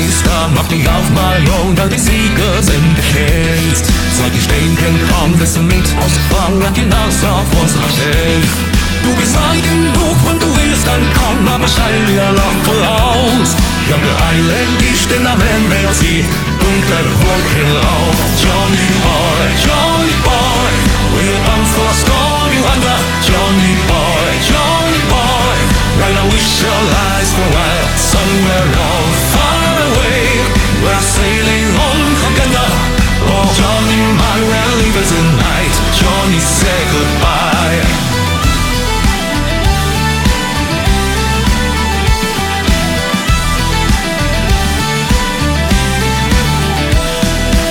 Geschwister, mach dich auf mal runter, die Sieger sind gekennst. Seit ich denken kann, wissen mit aus Frankreich hinaus auf unserer Schiff. Du bist weit genug, wenn du willst, dann komm, aber schall dir lang voraus. Ja, beeilen dich, denn am Ende sie dunkle Wolken auf. Johnny boy, we're on for a stormy weather. Johnny boy,